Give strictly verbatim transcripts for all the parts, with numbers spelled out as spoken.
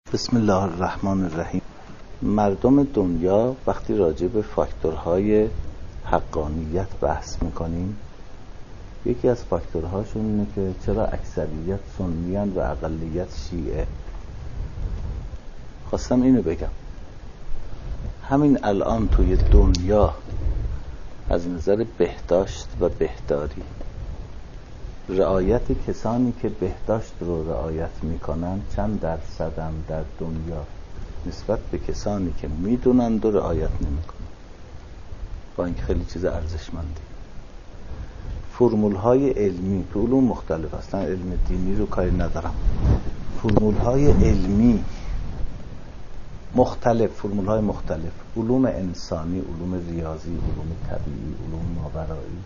بسم الله الرحمن الرحیم. مردم دنیا وقتی راجع به فاکتورهای حقانیت بحث میکنیم، یکی از فاکتورهاشون اینه که چرا اکثریت سنیان و اقلیت شیعه. خواستم اینو بگم، همین الان توی دنیا از نظر بهداشت و بهداری، رعایت کسانی که بهداشت رو رعایت میکنن چند درصدن در دنیا نسبت به کسانی که میدونند و رعایت نمیکنن؟ با اینکه خیلی چیز ارزشمندی. فرمول های علمی تو علوم مختلف، اصلا علم دینی رو کاری ندارم، فرمول های علمی مختلف، فرمول های مختلف، علوم انسانی، علوم ریاضی، علوم طبیعی، علوم ماورایی،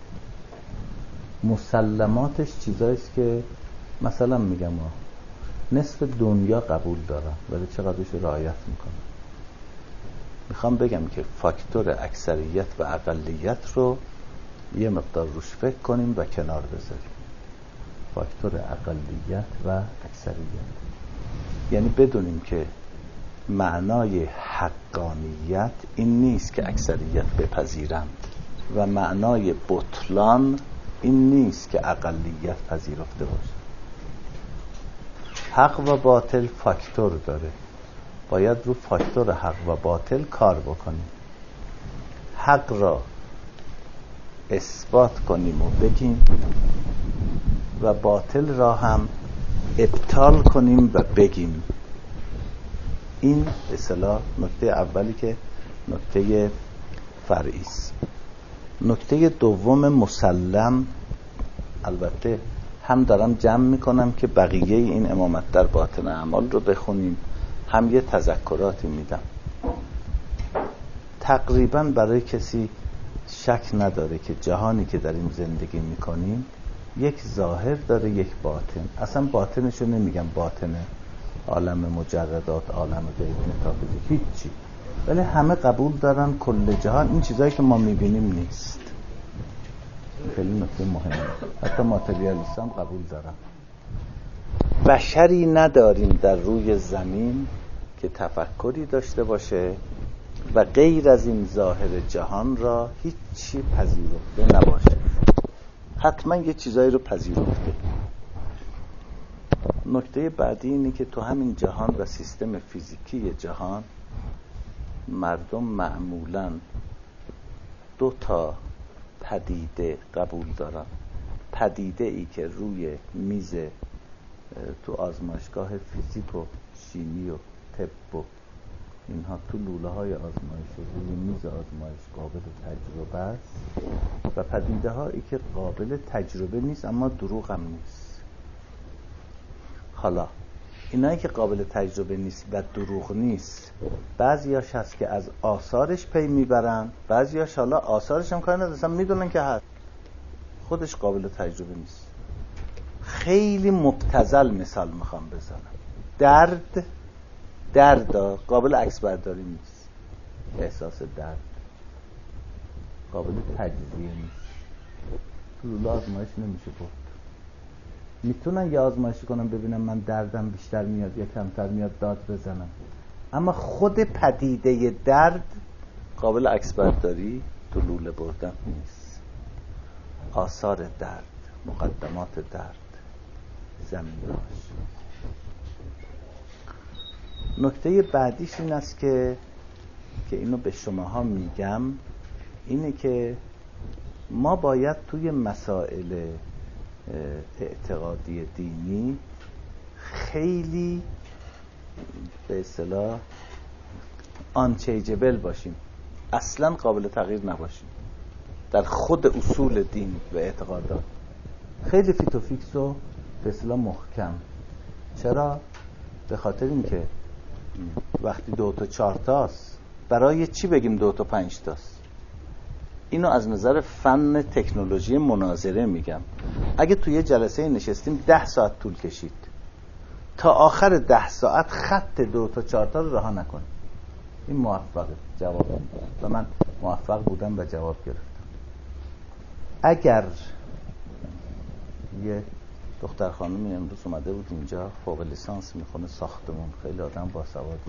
مسلماتش چیزاییست که مثلا میگم نصف دنیا قبول دارن ولی چقدرش رعایت میکنن. میخوام بگم که فاکتور اکثریت و اقلیت رو یه مقدار روش فکر کنیم و کنار بذاریم. فاکتور اقلیت و اکثریت یعنی بدونیم که معنای حقانیت این نیست که اکثریت بپذیرند و معنای بطلان این نیست که اقلیت پذیرفته باشه. حق و باطل فاکتور داره، باید رو فاکتور حق و باطل کار بکنیم. حق را اثبات کنیم و بگیم و باطل را هم ابطال کنیم و بگیم. این به اصطلاح نکته اولی که نکته فرعی است. نکته دوم مسلم، البته هم دارم جمع میکنم که بقیه این امامت در باطن اعمال رو بخونیم، هم یه تذکراتی میدم. تقریبا برای کسی شک نداره که جهانی که در این زندگی میکنیم یک ظاهر داره، یک باطن. اصلا باطنشو نمیگم باطن عالم مجردات، عالم غیب، متافیزیک، هیچی، ولی همه قبول دارن کل جهان این چیزایی که ما میبینیم نیست. خیلی نکته مهمه. حتی ماتریالیست هم قبول دارن. بشری نداریم در روی زمین که تفکری داشته باشه و غیر از این ظاهر جهان را هیچی پذیرفته نباشه. حتما یه چیزایی رو پذیرفته. نکته بعدی اینه که تو همین جهان و سیستم فیزیکی جهان مردم معمولاً دو تا پدیده قبول دارن. پدیده ای که روی میز تو آزمایشگاه فیزیک و شیمی و طب و اینها تو لوله های آزمایش و روی میز آزمایش قابل تجربه است و پدیده هایی که قابل تجربه نیست اما دروغ هم نیست. حالا اینایی که قابل تجربه نیست و دروغ نیست، بعضیاش هست که از آثارش پی میبرن، بعضیاش حالا آثارش هم کار ندارن، میدونن که هست، خودش قابل تجربه نیست. خیلی مبتذل مثال میخوام بزنم. درد درد قابل عکس برداری نیست. احساس درد قابل تجزیه نیست. تو لوله آزمایش نمیشه برد. میتونن یه آزمایشی کنم ببینم من دردم بیشتر میاد یا کمتر میاد، داد بزنم، اما خود پدیده درد قابل عکس برداری تو لوله بردن نیست. آثار درد، مقدمات درد، زمینهاش. نکته بعدیش این است که که اینو به شماها میگم، اینه که ما باید توی مسائل اعتقادی دینی خیلی به اصطلاح آنچیجبل باشیم، اصلا قابل تغییر نباشیم در خود اصول دین و اعتقادات. خیلی فیت و فیکس و به اصطلاح محکم. چرا؟ به خاطر اینکه وقتی دو تا چهار تاست برای چی بگیم دو تا پنج تاست؟ اینو از نظر فن تکنولوژی مناظره میگم. اگه توی یه جلسه نشستیم ده ساعت طول کشید، تا آخر ده ساعت خط دو تا چهار تا رو رها نکنیم، این موفقه. جواب میدم و من موفق بودم و جواب گرفتم. اگر یه دختر خانمی امروز اومده بود اینجا، فوق لیسانس میخونه ساختمون، خیلی آدم باسوادی،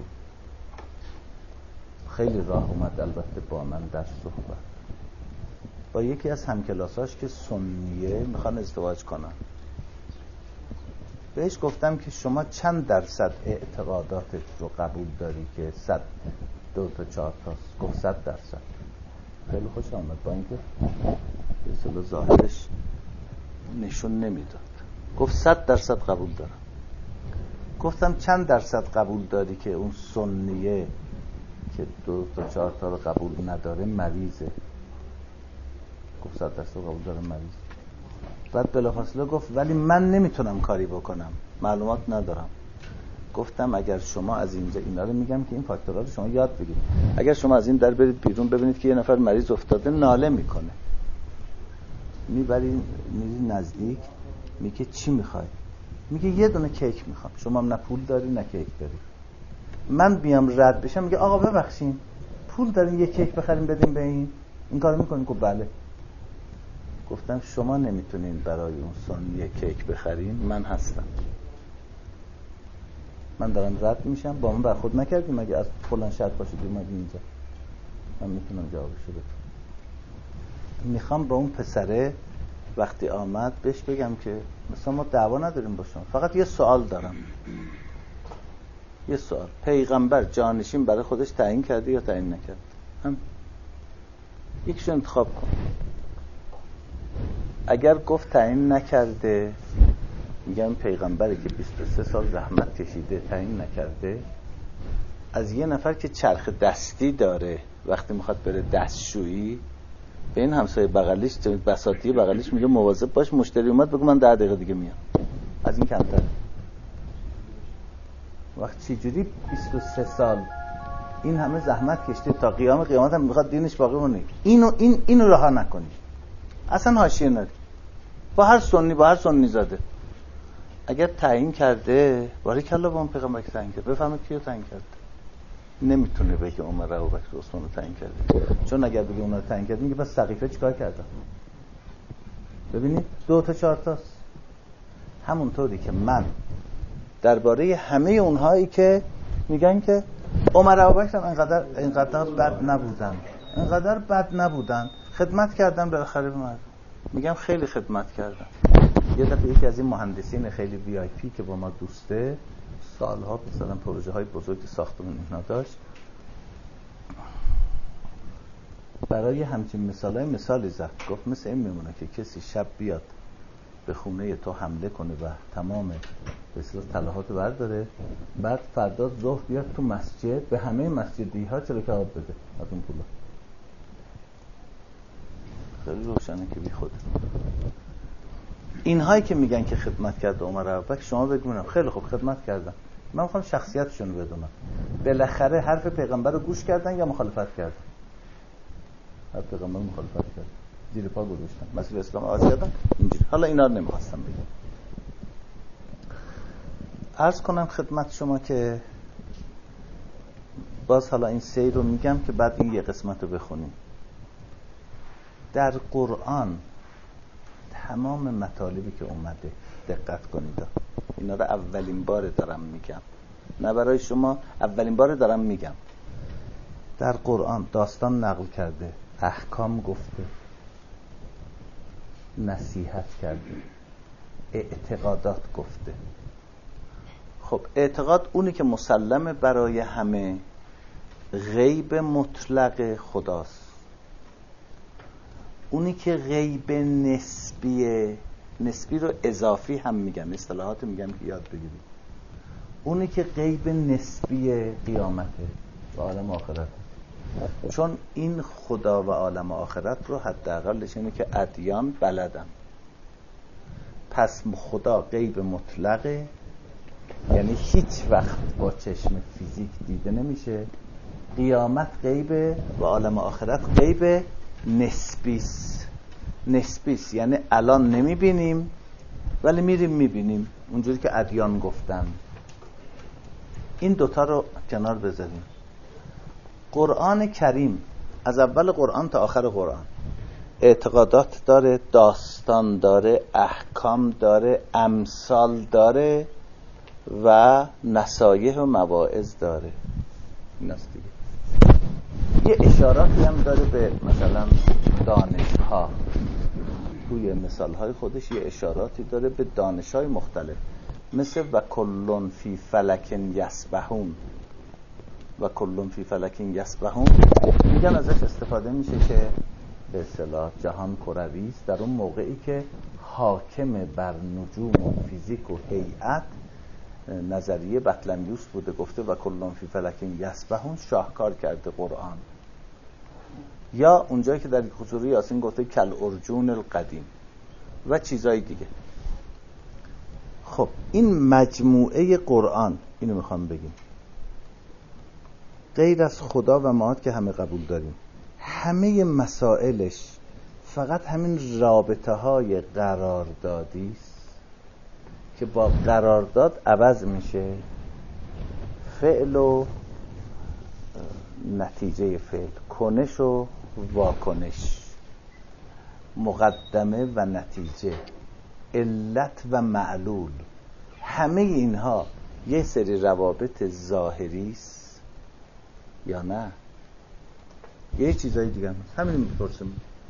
خیلی راه اومد البته با من در صحبت با یکی از همکلاساش که سنیه میخوان ازدواج کنن. بهش گفتم که شما چند درصد اعتقاداتت رو قبول داری که صد دو تا چهار تاست؟ گفت صد درصد. خیلی خوش آمد با اینکه به ظاهرش نشون نمیداد. گفت صد درصد قبول دارم. گفتم چند درصد قبول داری که اون سنیه که دو تا چهار تا رو قبول نداره مریضه؟ گفت صد درصد قبول داره مریض. بعد بلافاصله گفت ولی من نمیتونم کاری بکنم، معلومات ندارم. گفتم اگر شما از اینجا اینا رو میگم که این فاکتورها رو شما یاد بگیرید. اگر شما از این در برید بیرون ببینید که یه نفر مریض افتاده ناله میکنه، میبری میری نزدیک، میگه چی میخوای؟ میگه یه دونه کیک میخوام. شما هم نه پول داری نه کیک داری. من بیام رد بشم میگه آقا ببخشید پول دارین یه کیک بخریم بدیم به این؟ این کارو میکنین؟ گفت بله. گفتم شما نمیتونین برای اون سن یه کیک بخرین، من هستم. من دارم رد میشم، با من برخورد نکردیم مگه از فلان شهر باشید اومدی اینجا؟ من میتونم جوابشو بدم. میخوام با اون پسره وقتی آمد بهش بگم که مثلا ما دعوا نداریم با شما، فقط یه سوال دارم. یه سوال، پیغمبر جانشین برای خودش تعیین کرده یا تعیین نکرد؟ هم یکیشو انتخاب کن. اگر گفت تعیین نکرده، میگم پیغمبری که بیست و سه سال زحمت کشیده تعیین نکرده، از یه نفر که چرخ دستی داره وقتی میخواد بره دستشویی به این همسایه بغلیش بساطی بغلیش میگه مواظب باش مشتری اومد بگو من ده دقیقه دیگه میام، از این کمتر. وقت چجوری بیست و سه سال این همه زحمت کشته تا قیام قیامت هم میخواد دینش باقی مونه؟ اینو این اینو رها نکنی، اصلا حاشیه نری. با هر سنی با هر سنی زاده اگر تعیین کرده، باریکلا با اون پیغمبر که تعیین کرده، بفهمید کیو تعیین کرده. نمیتونه بگه عمر ابوبکر عثمان رو تعیین کرده، چون اگر بگه اونها رو تعیین کرده میگه بس سقیفه چیکار کردن؟ ببینید دو تا چهار تاست. همونطوری که من درباره همه اونهایی که میگن که عمر ابوبکر هم اینقدر اینقدر بد نبودن، اینقدر بد نبودن، خدمت کردن بالاخره به مردم، میگم خیلی خدمت کردن. یه دفعه یکی از این مهندسین خیلی وی آی پی که با ما دوسته، سالها مثلا پروژه های بزرگی ساختمون اینا داشت، برای همچین مثالای مثالی زد. گفت مثل این میمونه که کسی شب بیاد به خونه تو حمله کنه و تمام به اصطلاح طلاهات رو برداره، بعد فردا ظهر بیاد تو مسجد به همه مسجدی ها چلو کباب بده از اون پولا. خیلی روشنه که بی خود. اینهایی که میگن که خدمت کرده عمر ابوبکر، شما بگونم خیلی خوب خدمت کردن، من میخوام شخصیتشون رو بدونم. بالاخره حرف پیغمبر رو گوش کردن یا مخالفت کردن؟ حرف پیغمبر مخالفت کردن، زیر پا گذاشتن، مسئله اسلام آغاز کردن اینجوری. حالا اینا رو نمیخواستم بگم. عرض کنم خدمت شما که باز حالا این سیر رو میگم که بعد این یه قسمت رو بخونیم. در قرآن تمام مطالبی که اومده، دقت کنید، اینا رو اولین بار دارم میگم، نه برای شما، اولین بار دارم میگم. در قرآن داستان نقل کرده، احکام گفته، نصیحت کرده، اعتقادات گفته. خب اعتقاد اونی که مسلمه برای همه، غیب مطلق خداست. اونی که غیب نسبیه، نسبی رو اضافی هم میگم، اصطلاحات میگم که یاد بگیرید. اونی که غیب نسبیه قیامته و عالم آخرت، چون این خدا و عالم آخرت رو حداقلش اینه که ادیان بلدن. پس خدا غیب مطلقه، یعنی هیچ وقت با چشم فیزیک دیده نمیشه. قیامت غیبه و عالم آخرت غیب نسبیست. نسبیست یعنی الان نمیبینیم ولی میریم میبینیم، اونجوری که ادیان گفتن. این دوتا رو کنار بذاریم. قرآن کریم از اول قرآن تا آخر قرآن اعتقادات داره، داستان داره، احکام داره، امثال داره و نصایح و مواعظ داره. این است دیگه. یه اشاراتی هم داره به مثلا دانش‌ها، توی مثال‌های خودش یه اشاراتی داره به دانش‌های مختلف، مثل و کلون فی فلکن یسبحون. و کلون فی فلکن یسبحون میگن ازش استفاده میشه که به اصطلاح جهان کروی است در اون موقعی که حاکم بر نجوم و فیزیک و هیئت نظریه بطلمیوس بوده، گفته و کلون فی فلکن یسبحون، شاهکار کرده قرآن. یا اونجایی که در سوره یاسین گفته کل ارجون القدیم و چیزای دیگه. خب این مجموعه قرآن، اینو میخوام بگیم، غیر از خدا و معاد که همه قبول داریم، همه مسائلش فقط همین رابطه های قراردادی است که با قرارداد عوض میشه فعل و نتیجه فعل، کنش و واکنش، مقدمه و نتیجه، علت و معلول. همه اینها یه سری روابط ظاهری است یا نه؟ یه چیزای دیگه هم همین میپرسم.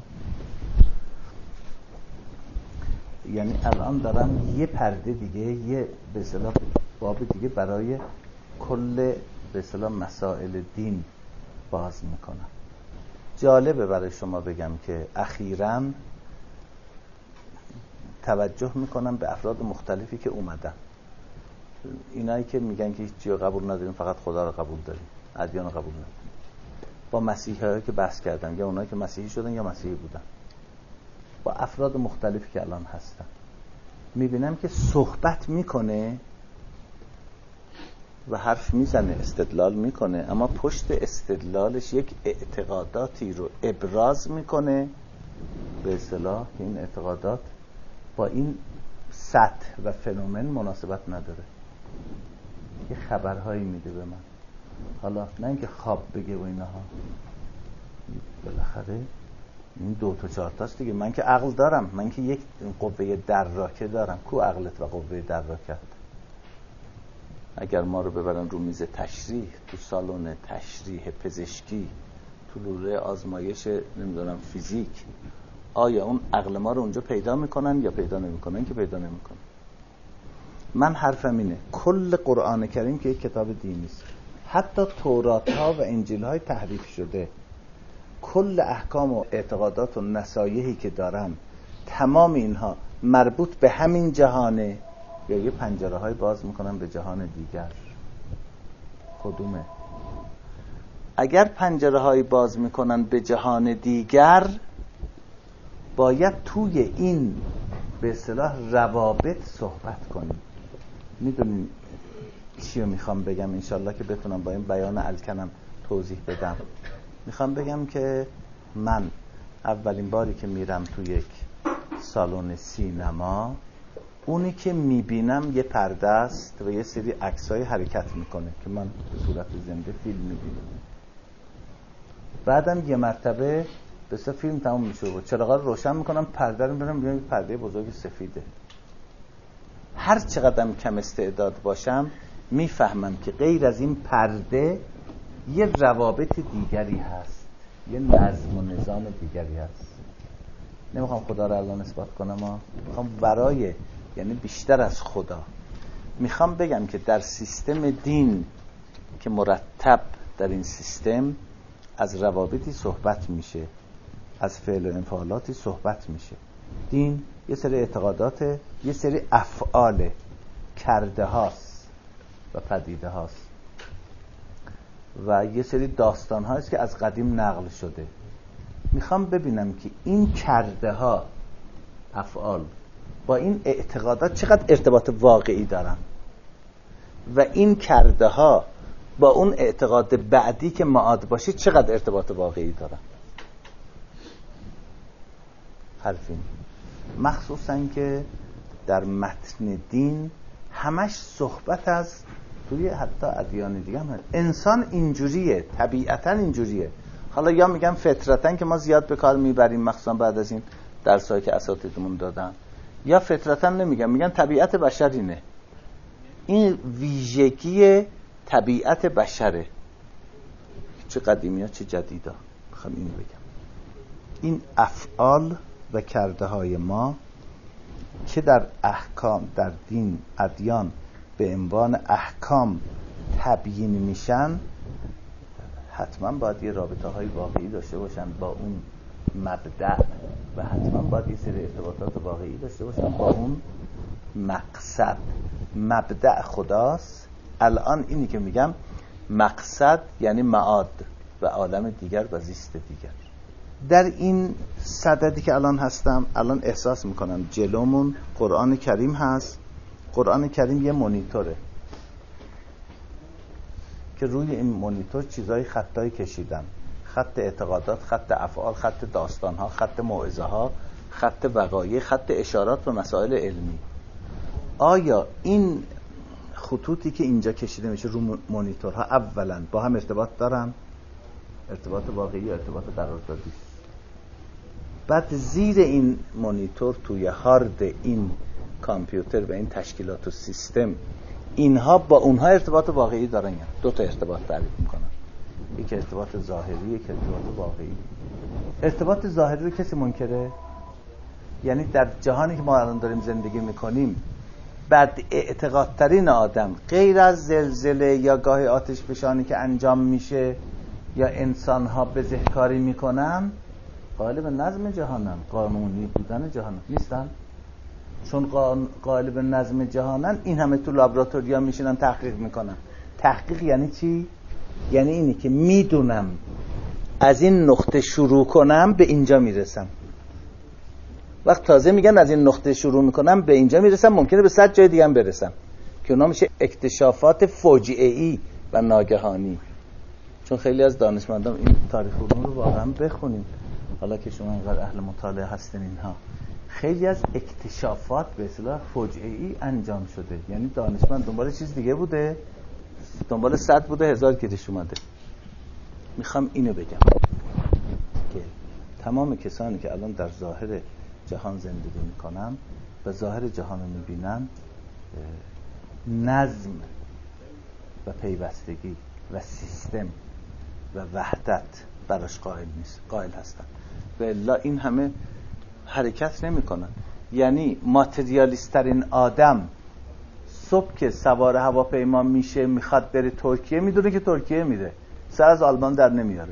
یعنی الان دارم یه پرده دیگه، یه به اصطلاح باب دیگه برای کل به اصطلاح مسائل دین باز میکنم. جالبه برای شما بگم که اخیراً توجه میکنم به افراد مختلفی که اومدن، اینایی که میگن که هیچ چیزی قبول نداریم، فقط خدا رو قبول داریم، ادیان رو قبول نداریم. با مسیحیایی که بحث کردم، یا اونایی که مسیحی شدن یا مسیحی بودن، با افراد مختلفی که الان هستن، میبینم که صحبت میکنه و حرف میزنه، استدلال میکنه، اما پشت استدلالش یک اعتقاداتی رو ابراز میکنه به اصطلاح که این اعتقادات با این سطح و فنومن مناسبت نداره. یه خبرهایی میده به من، حالا نه اینکه خواب بگه و اینها، بالاخره این دو تا چهار تاست دیگه. من که عقل دارم، من که یک قوه دراکه دارم. کو عقلت و قوه دراکت؟ اگر ما رو ببرن رو میز تشریح، تو سالن تشریح پزشکی، تو لوله آزمایش نمیدونم فیزیک، آیا اون عقل ما رو اونجا پیدا میکنن یا پیدا نمیکنن؟ که پیدا نمیکنن. من حرفم اینه کل قرآن کریم که یک کتاب دینی است، حتی تورات ها و انجیل های تحریف شده، کل احکام و اعتقادات و نصایحی که دارن، تمام اینها مربوط به همین جهانه یا یه پنجره های باز میکنن به جهان دیگر؟ کدومه؟ اگر پنجره های باز میکنن به جهان دیگر، باید توی این به اصطلاح روابط صحبت کنیم. میدونین چیو میخوام بگم؟ انشالله که بتونم با این بیان الکنم توضیح بدم. میخوام بگم که من اولین باری که میرم تو یک سالن سینما، اونی که میبینم یه پرده است و یه سری عکسای حرکت میکنه که من به صورت زنده فیلم میبینم. بعدم یه مرتبه بسه فیلم تموم میشه و چراغا رو روشن میکنم، پرده رو میبینم، میبینم پرده بزرگ سفیده. هر چقدر کم استعداد باشم میفهمم که غیر از این پرده یه روابط دیگری هست، یه نظم و نظام دیگری هست. نمیخوام خدا رو الان اثبات کنم، ها. میخوام برای یعنی بیشتر از خدا میخوام بگم که در سیستم دین که مرتب در این سیستم از روابطی صحبت میشه، از فعل و انفعالاتی صحبت میشه. دین یه سری اعتقادات، یه سری افعال، کرده هاست و پدیده هاست و یه سری داستان هاست که از قدیم نقل شده. میخوام ببینم که این کرده ها، افعال، با این اعتقادات چقدر ارتباط واقعی دارن و این کرده ها با اون اعتقاد بعدی که معاد باشه چقدر ارتباط واقعی دارن. حرفین مخصوصا که در متن دین همش صحبت از توی حتی ادیان دیگه هم هست. انسان اینجوریه، طبیعتا اینجوریه. حالا یا میگن فطرتاً که ما زیاد به کار میبریم مخصوصا بعد از این درسایی که اساتیدمون دادن، یا فطرتاً نمیگن، میگن طبیعت بشر اینه، این ویژگی طبیعت بشره، چه قدیمی ها چه جدید ها. میخوام اینو بگم، این افعال و کرده های ما که در احکام، در دین، ادیان به عنوان احکام تبیین میشن، حتما باید یه رابطه های واقعی داشته باشن با اون مبدأ و حتما باید یه سری ارتباطات واقعی داشته باشن با اون مقصد. مبدأ خداست. الان اینی که میگم مقصد یعنی معاد و عالم دیگر و زیست دیگر. در این صددی که الان هستم، الان احساس میکنم جلومون قرآن کریم هست. قرآن کریم یه مونیتوره که روی این مونیتور چیزای خطایی کشیدن، خط اعتقادات، خط افعال، خط داستانها، خط موعظه ها، خط وقایع، خط اشارات و مسائل علمی. آیا این خطوطی که اینجا کشیده میشه رو مونیتورها اولا با هم ارتباط دارن؟ ارتباط واقعی یا ارتباط قراردادی؟ بعد زیر این مونیتور توی هارد این کامپیوتر و این تشکیلات و سیستم، اینها با اونها ارتباط واقعی دارن؟ یا دو تا ارتباط تعریف میکنن، یک ارتباط ظاهری، یک ارتباط واقعی. ارتباط ظاهری رو کسی منکره؟ یعنی در جهانی که ما الان داریم زندگی میکنیم، بد اعتقادترین آدم غیر از زلزله یا گاهی آتش فشانی که انجام میشه یا انسانها بزهکاری میکنن، قائل به نظم جهانن، قانونی بودن جهان نیستن. چون قائل به نظم جهانن، این همه تو لابراتوریا میشینن تحقیق میکنن. تحقیق یعنی چی؟ یعنی اینی که میدونم از این نقطه شروع کنم به اینجا میرسم. وقت تازه میگن از این نقطه شروع میکنم به اینجا میرسم، ممکنه به صد جای دیگه هم برسم، که اونا میشه اکتشافات فاجعه‌ای و ناگهانی. چون خیلی از دانشمندان این تاریخ علوم رو واقعا بخونیم، حالا که شما اینقدر اهل مطالعه هستین، اینها خیلی از اکتشافات به اصطلاح فاجعه‌ای انجام شده. یعنی دانشمند دنبال چیز دیگه بوده، دنبال صد بوده، هزار گیرش اومده. میخوام اینو بگم که تمام کسانی که الان در ظاهر جهان زندگی میکنن و ظاهر جهان رو میبینن، نظم و پیوستگی و سیستم و وحدت براش قائل نیست، قائل هستن. و الا این همه حرکت نمی کنن. یعنی ماتریالیست ترین آدم صبح که سوار هواپیما میشه میخواد بره ترکیه، میدونه که ترکیه میره، سر از آلمان در نمیاره،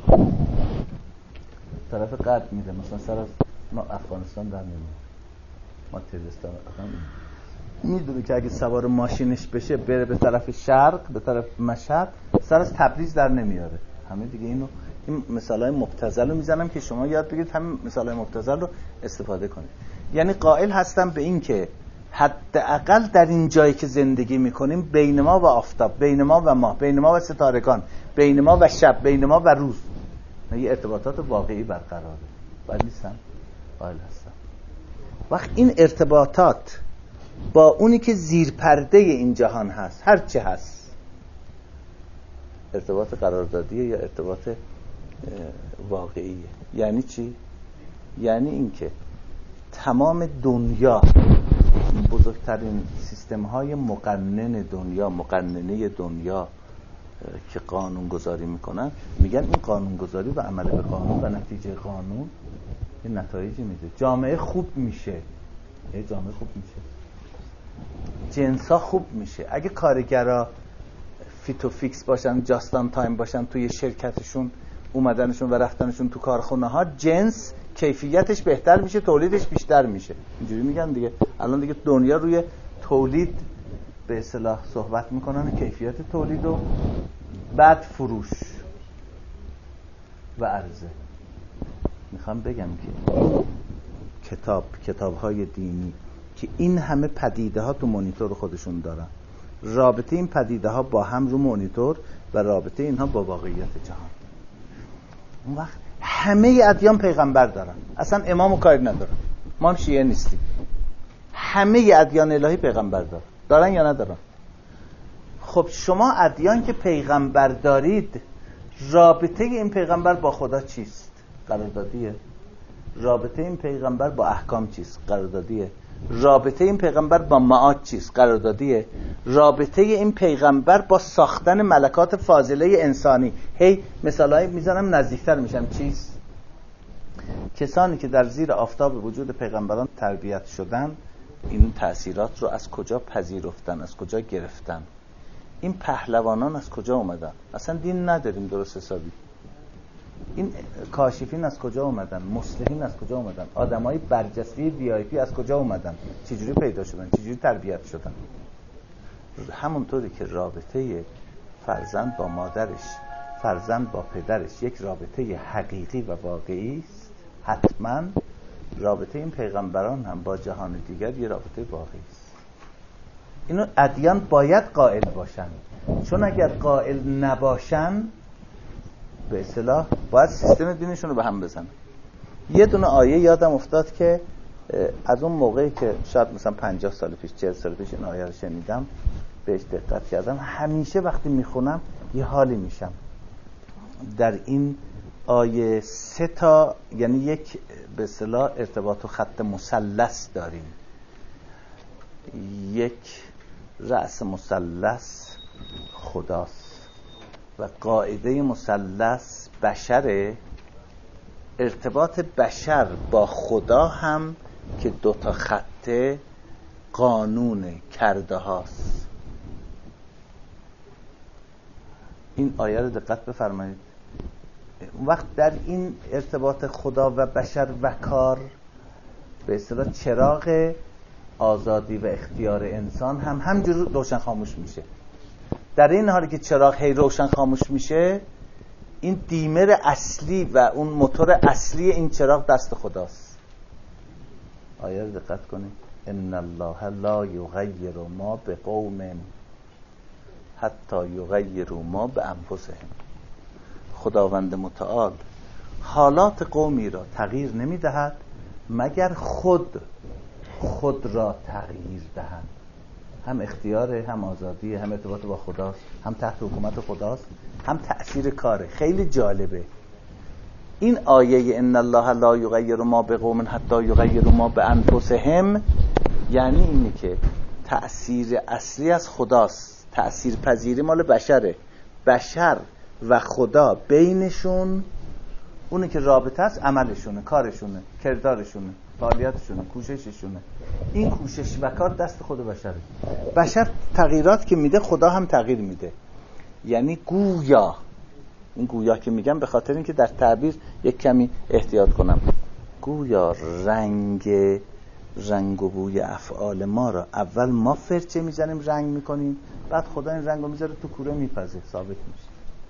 طرف غرب میره، مثلا سر از افغانستان در نمیاره. ماتریالیست آدم میدونه که اگه سوار ماشینش بشه بره به طرف شرق، به طرف مشهد، سر از تبریز در نمیاره. همه دیگه اینو، این مثالای مبتذل رو میزنم که شما یاد بگیرید همین مثالای مبتذل رو استفاده کنید. یعنی قائل هستم به این که حداقل در این جایی که زندگی میکنیم، بین ما و آفتاب، بین ما و ماه، بین ما و ستارگان، بین ما و شب، بین ما و روز، یه ارتباطات واقعی برقراره. ولی نیستم، قائل هستم. وقت این ارتباطات با اونی که زیر پرده این جهان هست، هر چه هست، ارتباط قراردادیه یا ارتباط واقعیه. یعنی چی؟ یعنی اینکه تمام دنیا، بزرگترین سیستم های مقنن دنیا، مقننه دنیا که قانون گذاری میکنن، میگن این قانون گذاری و عمل به قانون و نتیجه قانون یه نتایجی میده. جامعه خوب میشه، یه جامعه خوب میشه، جنسا خوب میشه. اگه کارگرها فیت و فیکس باشن، جاستان تایم باشن توی شرکتشون، اومدنشون و رفتنشون تو کارخونه ها، جنس کیفیتش بهتر میشه، تولیدش بیشتر میشه. اینجوری میگن دیگه. الان دیگه دنیا روی تولید به اصطلاح صحبت میکنن، کیفیت تولید و بعد فروش و عرضه. میخوام بگم که کتاب کتاب‌های دینی که این همه پدیده ها تو مونیتور خودشون دارن، رابطه این پدیده ها با هم رو مونیتور و رابطه اینها با واقعیت جهان. اون وقت همه ادیان پیغمبر دارن، اصلا امام و کاری ندارن. ما هم شیعه نیستیم. همه ادیان الهی پیغمبر دارن. دارن یا ندارن؟ خب شما ادیان که پیغمبر دارید، رابطه این پیغمبر با خدا چیست؟ قراردادیه. رابطه این پیغمبر با احکام چیست؟ قراردادیه. رابطه این پیغمبر با معاد چیست؟ قراردادیه. رابطه این پیغمبر با ساختن ملکات فاضله انسانی، هی مثالایی میزنم نزدیکتر میشم، چیست؟ کسانی که در زیر آفتاب وجود پیغمبران تربیت شدن، این تأثیرات رو از کجا پذیرفتن، از کجا گرفتن؟ این پهلوانان از کجا اومدن؟ اصلا دین نداریم درست حسابی. این کاشفین از کجا اومدن؟ مصلحین از کجا اومدن؟ آدمای برجسته وی آی پی از کجا اومدن؟ چجوری پیدا شدن؟ چجوری تربیت شدن؟ همونطوری که رابطه فرزند با مادرش، فرزند با پدرش یک رابطه حقیقی و واقعی است، حتما رابطه این پیغمبران هم با جهان دیگر یه رابطه واقعی است. اینو ادیان باید قائل باشن، چون اگر قائل نباشن به اصطلاح باید سیستم دینشون رو به هم بزنن. یه دونه آیه یادم افتاد که از اون موقعی که شاید مثلا پنجاه سال پیش، چهل سال پیش این آیه رو شنیدم، بهش دقت کردم، همیشه وقتی میخونم یه حالی میشم. در این آیه سه تا، یعنی یک به اصطلاح ارتباط و خط مثلث داریم. یک رأس مثلث خداست و قاعده مثلث بشره. ارتباط بشر با خدا هم که دو تا خط قانون کرده هاست. این آیه رو دقت بفرمایید. وقت در این ارتباط خدا و بشر و کار به اصطلاح چراغ آزادی و اختیار انسان هم همجور روشن خاموش میشه. در این حالی که چراغ هی روشن خاموش میشه، این دیمر اصلی و اون موتور اصلی این چراغ دست خداست. آیه رو دقت کنید. ان الله لا یغیر ما بقوم حتی یغیروا ما بانفسهم. خداوند متعال حالات قومی را تغییر نمیدهد مگر خود خود را تغییر دهند. هم اختیاره، هم آزادیه، هم ارتباط با خداست، هم تحت حکومت خداست، هم تأثیر کاره. خیلی جالبه این آیه ان الله لا یغیر ما بقوم حتی یغیروا ما بانفسهم. یعنی اینه که تأثیر اصلی از خداست، تأثیر پذیری مال بشره. بشر و خدا بینشون اونه که رابطه است، عملشونه، کارشونه، کردارشونه، فعالیتشونه، کوشششونه. این کوشش و کار دست خود بشره. بشر تغییرات که میده خدا هم تغییر میده. یعنی گویا، این گویا که میگم به خاطر اینکه در تعبیر یک کمی احتیاط کنم، گویا رنگ رنگ و بوی افعال ما را اول ما فرچه میزنیم، رنگ میکنیم، بعد خدا این رنگ رو میذاره تو کوره، میپزه، ثابت میشه.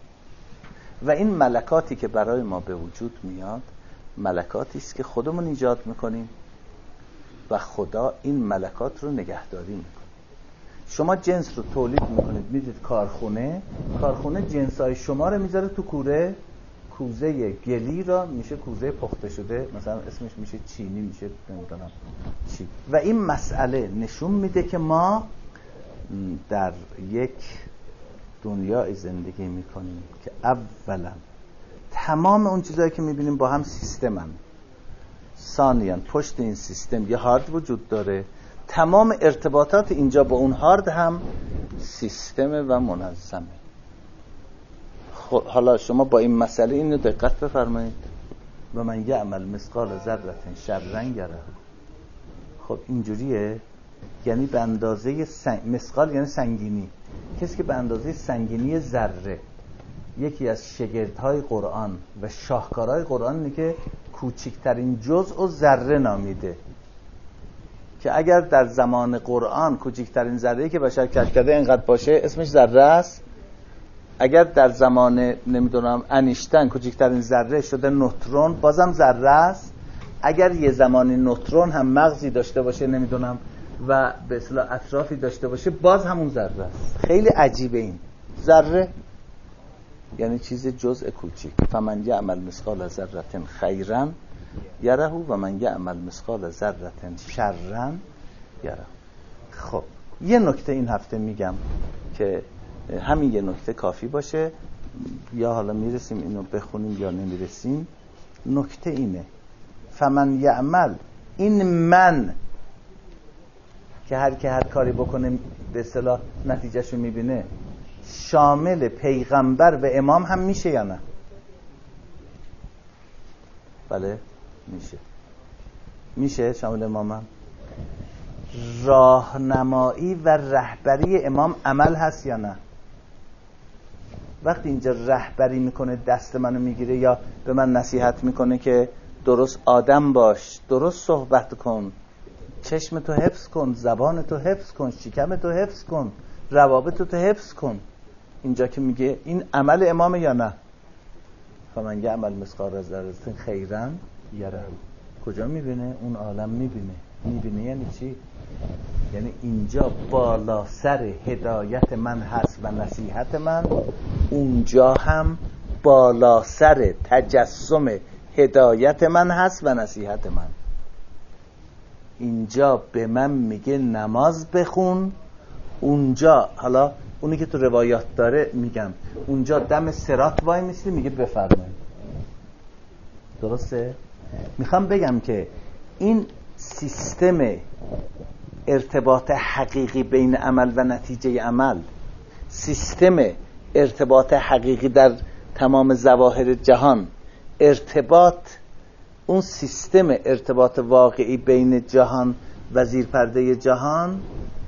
و این ملکاتی که برای ما به وجود میاد ملکاتی است که خودمون ایجاد میکنیم و خدا این ملکات رو نگهداری میکنه. شما جنس رو تولید میکنید، میدید کارخونه، کارخونه جنسای شما رو میذاره تو کوره. کوزه گلی را میشه کوزه پخته شده، مثلا اسمش میشه چینی، میشه نمیدونم چی. و این مسئله نشون میده که ما در یک دنیای زندگی میکنیم که اولا تمام اون چیزایی که میبینیم با هم سیستمن، ثانیاً پشت این سیستم یه هارد وجود داره، تمام ارتباطات اینجا با اون هارد هم سیستمه و منظمه. خب حالا شما با این مسئله اینو دقت بفرمایید. و من یعمل مثقال ذره شرا یره. خب اینجوریه، یعنی به اندازه سنگ... مثقال یعنی سنگینی. کسی که به اندازه سنگینی ذره، یکی از شگردهای قرآن و شاهکارهای قرآن اینه که کوچکترین جزء و ذره نامیده، که اگر در زمان قرآن کوچکترین ذره‌ای که بشر کشف کرده اینقدر باشه اسمش ذره است. اگر در زمان نمیدونم انیشتین کوچکترین ذره شده نوترون، بازم ذره است. اگر یه زمانی نوترون هم مغزی داشته باشه نمیدونم و به اصطلاح اطرافی داشته باشه، باز همون ذره است. خیلی عجیبه این ذره، یعنی چیز جزء کوچیک. فمن یعمل مثقال ذره خیرا یره و من یعمل مثقال ذره شرا یره. خب یه نکته این هفته میگم که همین یه نکته کافی باشه. یا حالا میرسیم اینو بخونیم یا نمیرسیم، نکته اینه فمن یعمل، این من که هر که هر کاری بکنه به اصطلاح نتیجهشو میبینه، شامل پیغمبر و امام هم میشه یا نه؟ بله میشه. میشه شامل امام هم. راهنمایی و رهبری امام عمل هست یا نه؟ وقتی اینجا رهبری میکنه دست منو میگیره یا به من نصیحت میکنه که درست آدم باش، درست صحبت کن، چشم تو حفظ کن، زبان تو حفظ کن، شکم تو حفظ کن، روابط تو حفظ کن، اینجا که میگه این عمل امام یا نه؟ فمن یعمل مثقال ذره خیرا یره. کجا میبینه؟ اون عالم میبینه. میبینه یعنی چی؟ یعنی اینجا بالا سر هدایت من هست و نصیحت من، اونجا هم بالا سر تجسم هدایت من هست و نصیحت من. اینجا به من میگه نماز بخون، اونجا حالا اونی که تو روایات داره میگم اونجا دم صراط وای میستی میگه بفرمایید. درسته؟ میخوام بگم که این سیستم ارتباط حقیقی بین عمل و نتیجه عمل، سیستم ارتباط حقیقی در تمام ظواهر جهان، ارتباط اون سیستم ارتباط واقعی بین جهان و زیر پرده جهان،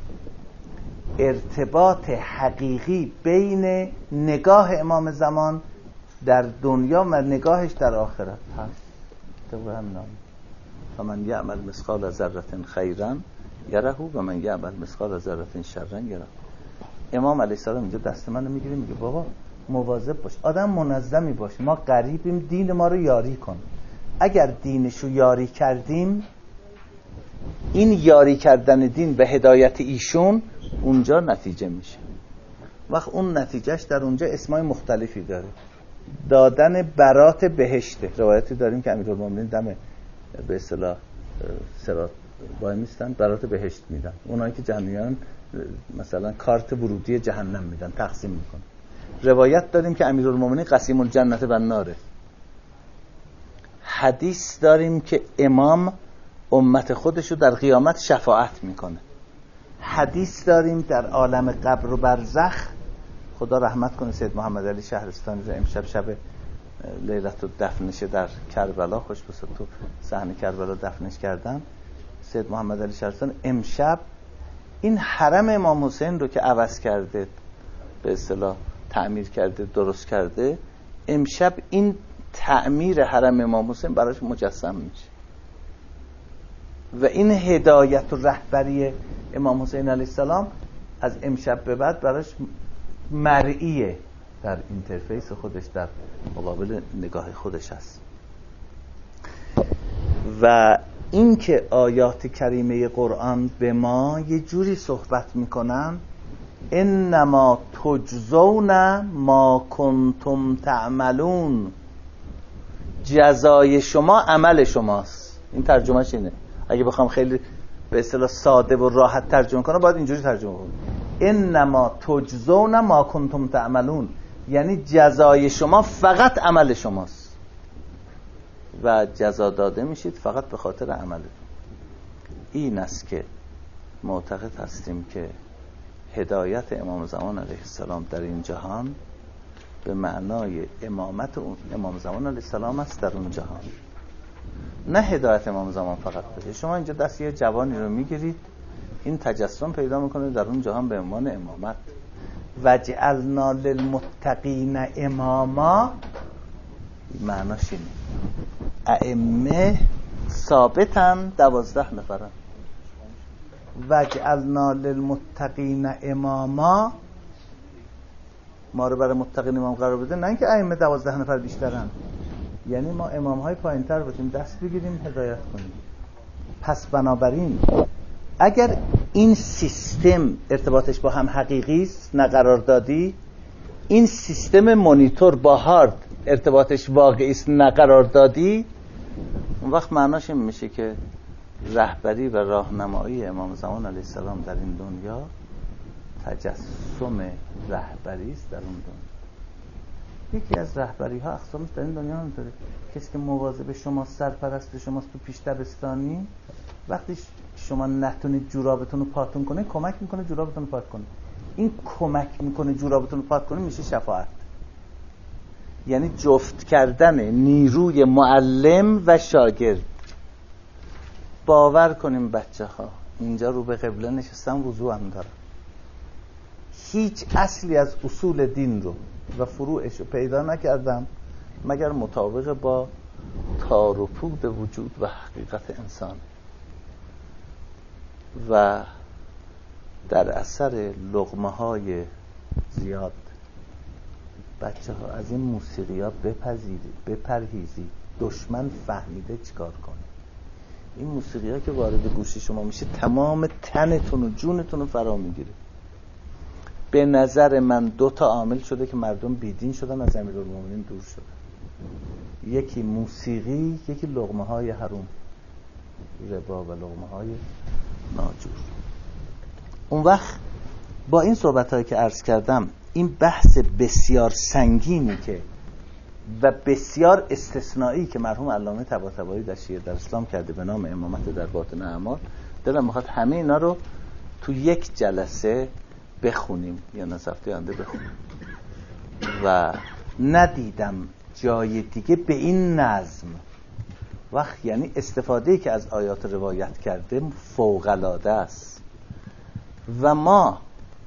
ارتباط حقیقی بین نگاه امام زمان در دنیا و نگاهش در آخرت هست. طبق همین فمن یعمل مثقال ذره خیرا یره و من یعمل مثقال ذره شرا یره. امام علیه السلام اینجا دست منو میگیره میگه بابا مواظب باش، آدم منظمی باش، ما غریبیم، دین ما رو یاری کن. اگر دینشو یاری کردیم، این یاری کردن دین به هدایت ایشون اونجا نتیجه میشه. وقت اون نتیجهش در اونجا اسمای مختلفی داره. دادن برات بهشته. روایتی داریم که امیرالمومنین دم به اصطلاح صراط وای میستن، برات بهشت میدن. اونایی که جهنمیان مثلا کارت ورودی جهنم میدن، تقسیم میکنن. روایت داریم که امیرالمومنین قسیم الجنت و الناره. حدیث داریم که امام امت خودشو در قیامت شفاعت میکنه. حدیث داریم در عالم قبر و برزخ، خدا رحمت کنه سید محمد علی شهرستانی رو امشب شب لیلت دفنش در کربلا، خوش بسید تو صحنه کربلا دفنش کردن. سید محمد علی شهرستانی امشب این حرم امام حسین رو که عوض کرده، به اصطلاح تعمیر کرده، درست کرده، امشب این تعمیر حرم امام حسین براش مجسم میشه و این هدایت و رهبری امام حسین علیه السلام از امشب به بعد براش مرئیه، در اینترفیس خودش، در مقابل نگاه خودش هست. و این که آیات کریمه قرآن به ما یه جوری صحبت میکنن، انما تجزون ما کنتم تعملون، جزای شما عمل شماست. این ترجمهش اینه. اگه بخوام خیلی به اصطلاح ساده و راحت ترجمه کنم باید اینجوری ترجمه کنم: انما تجزون ما کنتم تعملون، یعنی جزای شما فقط عمل شماست و جزا داده میشید فقط به خاطر عملتون. این است که معتقد هستیم که هدایت امام زمان علیه السلام در این جهان به معنای امامت اون امام زمان علیه السلام است در اون جهان، نه هدایت امام زمان فقط بشه. شما اینجا دست یه جوانی رو میگیرید، این تجسم پیدا میکنه در اون جهان به عنوان امامت. وجعلنا للمتقین اماما، معناش اینه ائمه ثابتن دوازده نفرن. وجعلنا للمتقین اماما، ما رو برای متقین امام قرار بده، نه اینکه ائمه دوازده نفر بیشترن. یعنی ما امام های پایین تر بودیم، دست بگیریم هدایت کنیم. پس بنابراین اگر این سیستم ارتباطش با هم حقیقی است، نه قراردادی، این سیستم مانیتور با هارد ارتباطش واقعی است، نه قراردادی، اون وقت معناش این میشه که رهبری و راهنمایی امام زمان علیه السلام در این دنیا تجسم رهبری است در اون دنیا. یکی از رهبری ها اقسامش در این دنیا هم داره، کسی که مواظب شما سرپرست شماست تو پیش دبستانی، وقتی شما نتونید جورابتون رو پاتون کنه کمک میکنه جورابتون رو پات کنه. این کمک میکنه جورابتون رو پات کنه میشه شفاعت، یعنی جفت کردن نیروی معلم و شاگرد. باور کنیم بچه ها اینجا رو به قبله نشستن وضو هم دارن، هیچ اصلی از اصول دین رو و فروعش رو پیدا نکردم مگر مطابق با تار و پود وجود و حقیقت انسان. و در اثر لقمه های زیاد بچه ها از این موسیقی ها بپذیرید، بپرهیزید. دشمن فهمیده چیکار کنه. این موسیقی ها که وارد گوش شما میشه تمام تنتون و جونتون رو فرا میگیره. به نظر من دو تا عامل شده که مردم بیدین شدن، از امیرالمومنین دور شدن. یکی موسیقی، یکی لقمه های حرام، ربا و لقمه های ناجور. اون وقت با این صحبت هایی که عرض کردم، این بحث بسیار سنگینی که و بسیار استثنایی که مرحوم علامه طباطبایی در شیعه در اسلام کرده به نام امامت در باطن اعمال، دلم میخواد همه اینا رو تو یک جلسه بخونیم یا نصفته آنده بخونیم. و ندیدم جای دیگه به این نظم وقت، یعنی استفاده‌ای که از آیات روایت کرده فوق‌العاده است. و ما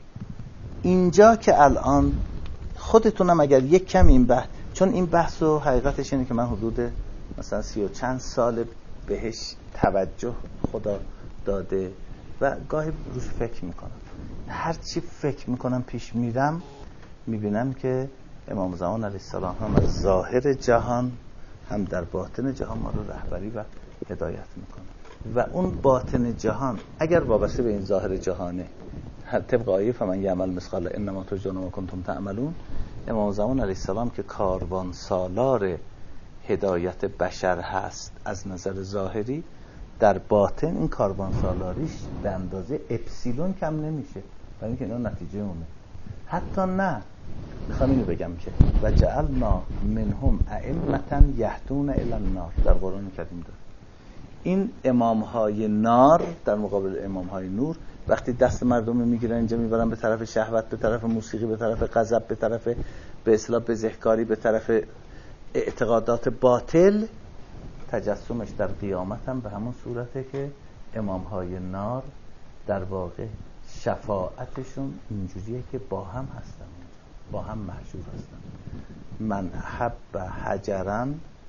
اینجا که الان خودتونم اگر یک کم این بحث، چون این بحث و حقیقتش اینه که من حدود مثلا سی و چند سال بهش توجه خدا داده و گاهی روش فکر میکنم. هر چی فکر میکنم پیش میرم میبینم که امام زمان علیه السلام هم از ظاهر جهان هم در باطن جهان ما رو رهبری و هدایت میکنه. و اون باطن جهان اگر وابسته به این ظاهر جهانه، طبق آیه فمن یعمل مثقال انما تجزون ما کنتم تعملون، امام زمان علیه السلام که کاروان سالار هدایت بشر هست از نظر ظاهری، در باطن این کاروان سالاریش به اندازه اپسیلون کم نمیشه، برای اینکه اینا نتیجه اونه. حتی نه، میخوام اینو بگم که و جعلنا منهم ائمة یهدون الی النار در قرآن کریم داره. این امام های نار در مقابل امام های نور، وقتی دست مردم میگیرن اینجا میبرن به طرف شهوت، به طرف موسیقی، به طرف غضب، به طرف به اصطلاح بزهکاری، به طرف اعتقادات باطل، تجسمش در قیامت هم به همون صورته که امام های نار در واقع شفاعتشون اینجوریه که با هم هستن، با هم محشور هستن. من حب حجرا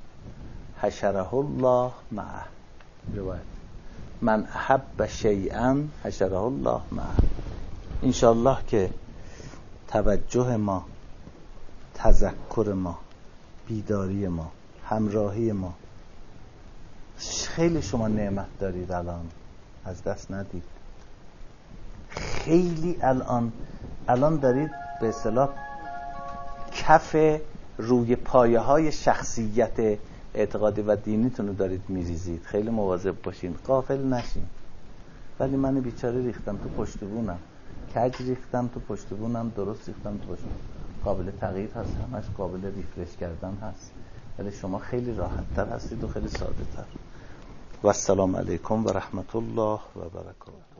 حشره الله معه، روایت من حب شیئا حشره الله معه. انشاءالله که توجه ما، تذکر ما، بیداری ما، همراهی ما، خیلی شما نعمت دارید الان، از دست ندید. خیلی الان الان دارید به اصطلاح کف روی پایه های شخصیت اعتقادی و دینیتون رو دارید میریزید. خیلی مواظب باشین، غافل نشین. ولی من بیچاره ریختم تو پشت بونم، کج ریختم تو پشت بونم، درست ریختم تو پشت بونم. قابل تغییر هست، همش قابل ریفرش کردن هست، ولی شما خیلی راحت تر هستید و خیلی ساده تر. و السلام علیکم و رحمت الله و برکاته.